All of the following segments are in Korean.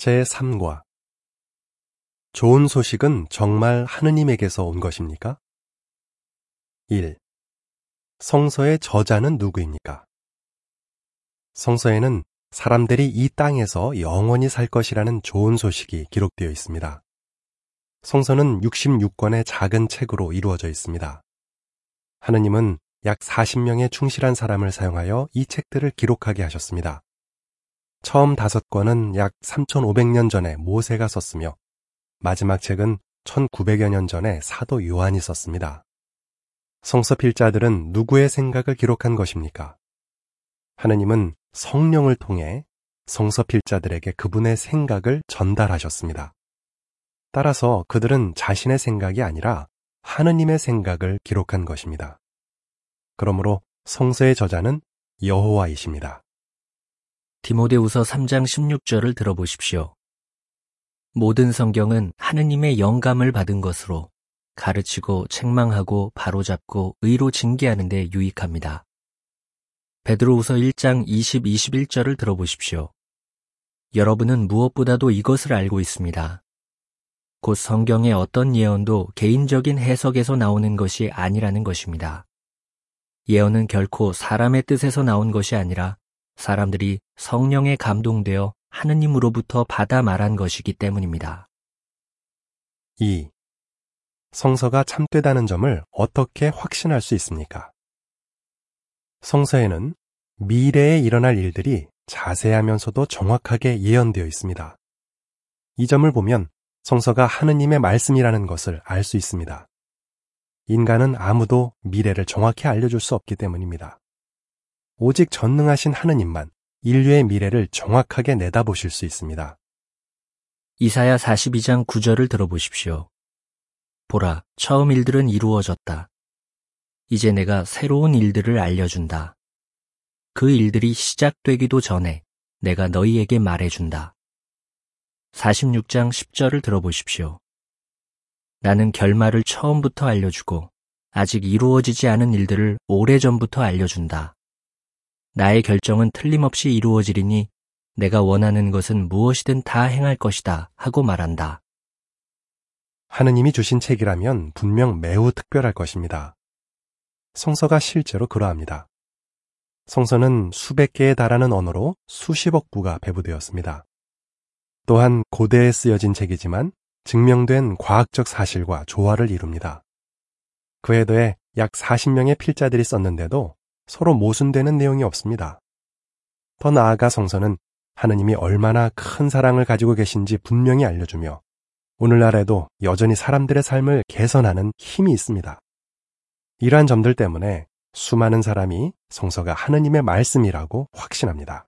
제3과 좋은 소식은 정말 하느님에게서 온 것입니까? 1. 성서의 저자는 누구입니까? 성서에는 사람들이 이 땅에서 영원히 살 것이라는 좋은 소식이 기록되어 있습니다. 성서는 66권의 작은 책으로 이루어져 있습니다. 하느님은 약 40명의 충실한 사람을 사용하여 이 책들을 기록하게 하셨습니다. 처음 5권은 약 3500년 전에 모세가 썼으며 마지막 책은 1900여 년 전에 사도 요한이 썼습니다. 성서 필자들은 누구의 생각을 기록한 것입니까? 하느님은 성령을 통해 성서 필자들에게 그분의 생각을 전달하셨습니다. 따라서 그들은 자신의 생각이 아니라 하느님의 생각을 기록한 것입니다. 그러므로 성서의 저자는 여호와이십니다. 디모데후서 3장 16절을 들어보십시오. 모든 성경은 하느님의 영감을 받은 것으로 가르치고 책망하고 바로잡고 의로 징계하는 데 유익합니다. 베드로후서 1장 20, 21절을 들어보십시오. 여러분은 무엇보다도 이것을 알고 있습니다. 곧 성경의 어떤 예언도 개인적인 해석에서 나오는 것이 아니라는 것입니다. 예언은 결코 사람의 뜻에서 나온 것이 아니라 사람들이 성령에 감동되어 하느님으로부터 받아 말한 것이기 때문입니다. 2. 성서가 참되다는 점을 어떻게 확신할 수 있습니까? 성서에는 미래에 일어날 일들이 자세하면서도 정확하게 예언되어 있습니다. 이 점을 보면 성서가 하느님의 말씀이라는 것을 알 수 있습니다. 인간은 아무도 미래를 정확히 알려줄 수 없기 때문입니다. 오직 전능하신 하느님만 인류의 미래를 정확하게 내다보실 수 있습니다. 이사야 42장 9절을 들어보십시오. 보라, 처음 일들은 이루어졌다. 이제 내가 새로운 일들을 알려준다. 그 일들이 시작되기도 전에 내가 너희에게 말해준다. 46장 10절을 들어보십시오. 나는 결말을 처음부터 알려주고 아직 이루어지지 않은 일들을 오래전부터 알려준다. 나의 결정은 틀림없이 이루어지리니 내가 원하는 것은 무엇이든 다 행할 것이다 하고 말한다. 하느님이 주신 책이라면 분명 매우 특별할 것입니다. 성서가 실제로 그러합니다. 성서는 수백 개에 달하는 언어로 수십억 부가 배부되었습니다. 또한 고대에 쓰여진 책이지만 증명된 과학적 사실과 조화를 이룹니다. 그에 더해 약 40명의 필자들이 썼는데도 서로 모순되는 내용이 없습니다. 더 나아가 성서는 하느님이 얼마나 큰 사랑을 가지고 계신지 분명히 알려주며 오늘날에도 여전히 사람들의 삶을 개선하는 힘이 있습니다. 이러한 점들 때문에 수많은 사람이 성서가 하느님의 말씀이라고 확신합니다.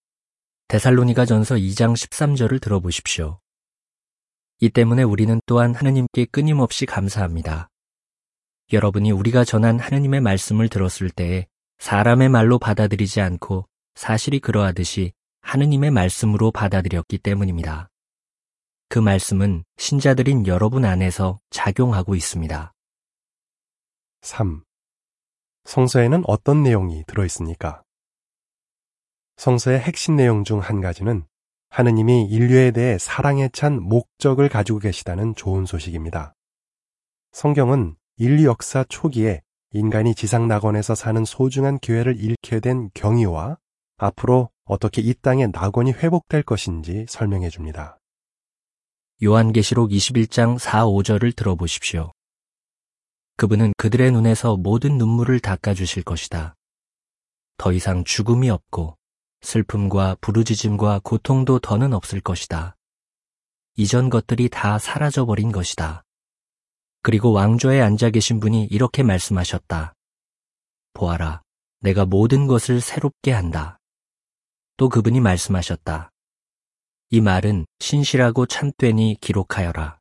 데살로니가전서 2장 13절을 들어보십시오. 이 때문에 우리는 또한 하느님께 끊임없이 감사합니다. 여러분이 우리가 전한 하느님의 말씀을 들었을 때에 사람의 말로 받아들이지 않고 사실이 그러하듯이 하느님의 말씀으로 받아들였기 때문입니다. 그 말씀은 신자들인 여러분 안에서 작용하고 있습니다. 3. 성서에는 어떤 내용이 들어있습니까? 성서의 핵심 내용 중 한 가지는 하느님이 인류에 대해 사랑에 찬 목적을 가지고 계시다는 좋은 소식입니다. 성경은 인류 역사 초기에 인간이 지상 낙원에서 사는 소중한 기회를 잃게 된 경위와 앞으로 어떻게 이 땅의 낙원이 회복될 것인지 설명해 줍니다. 요한계시록 21장 4, 5절을 들어보십시오. 그분은 그들의 눈에서 모든 눈물을 닦아주실 것이다. 더 이상 죽음이 없고 슬픔과 부르짖음과 고통도 더는 없을 것이다. 이전 것들이 다 사라져버린 것이다. 그리고 왕좌에 앉아 계신 분이 이렇게 말씀하셨다. 보아라, 내가 모든 것을 새롭게 한다. 또 그분이 말씀하셨다. 이 말은 신실하고 참되니 기록하여라.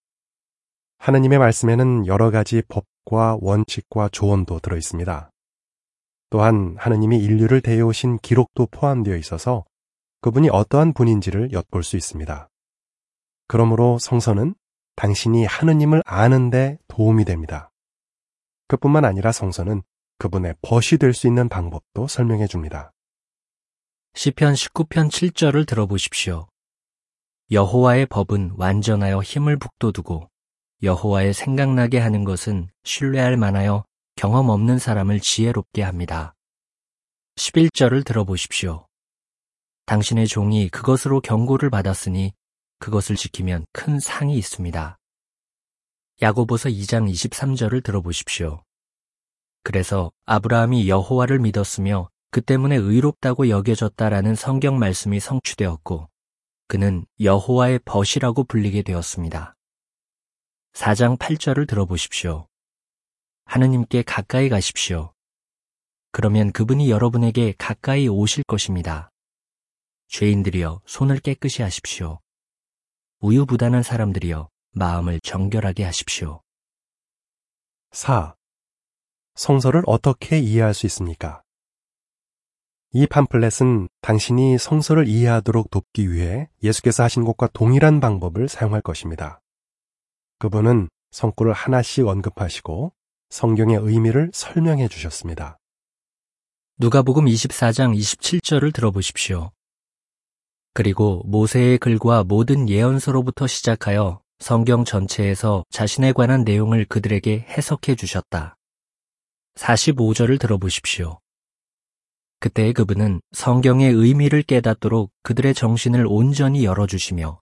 하느님의 말씀에는 여러 가지 법과 원칙과 조언도 들어있습니다. 또한 하느님이 인류를 대해오신 기록도 포함되어 있어서 그분이 어떠한 분인지를 엿볼 수 있습니다. 그러므로 성서는 당신이 하느님을 아는 데 도움이 됩니다. 그뿐만 아니라 성서는 그분의 벗이 될 수 있는 방법도 설명해 줍니다. 시편 19편 7절을 들어보십시오. 여호와의 법은 완전하여 힘을 북돋우고 여호와의 생각나게 하는 것은 신뢰할 만하여 경험 없는 사람을 지혜롭게 합니다. 11절을 들어보십시오. 당신의 종이 그것으로 경고를 받았으니 그것을 지키면 큰 상이 있습니다. 야고보서 2장 23절을 들어보십시오. 그래서 아브라함이 여호와를 믿었으며 그 때문에 의롭다고 여겨졌다라는 성경 말씀이 성취되었고 그는 여호와의 벗이라고 불리게 되었습니다. 4장 8절을 들어보십시오. 하느님께 가까이 가십시오. 그러면 그분이 여러분에게 가까이 오실 것입니다. 죄인들이여 손을 깨끗이 하십시오. 우유부단한 사람들이여 마음을 정결하게 하십시오. 4. 성서를 어떻게 이해할 수 있습니까? 이 팜플렛은 당신이 성서를 이해하도록 돕기 위해 예수께서 하신 것과 동일한 방법을 사용할 것입니다. 그분은 성구를 하나씩 언급하시고 성경의 의미를 설명해 주셨습니다. 누가복음 24장 27절을 들어보십시오. 그리고 모세의 글과 모든 예언서로부터 시작하여 성경 전체에서 자신에 관한 내용을 그들에게 해석해 주셨다. 45절을 들어보십시오. 그때 그분은 성경의 의미를 깨닫도록 그들의 정신을 온전히 열어주시며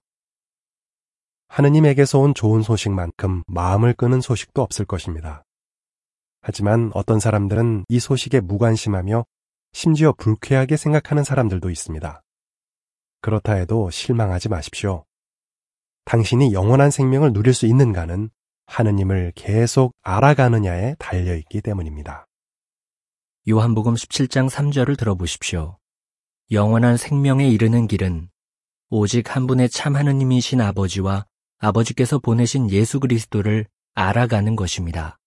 하느님에게서 온 좋은 소식만큼 마음을 끄는 소식도 없을 것입니다. 하지만 어떤 사람들은 이 소식에 무관심하며 심지어 불쾌하게 생각하는 사람들도 있습니다. 그렇다 해도 실망하지 마십시오. 당신이 영원한 생명을 누릴 수 있는가는 하느님을 계속 알아가느냐에 달려있기 때문입니다. 요한복음 17장 3절을 들어보십시오. 영원한 생명에 이르는 길은 오직 한 분의 참 하느님이신 아버지와 아버지께서 보내신 예수 그리스도를 알아가는 것입니다.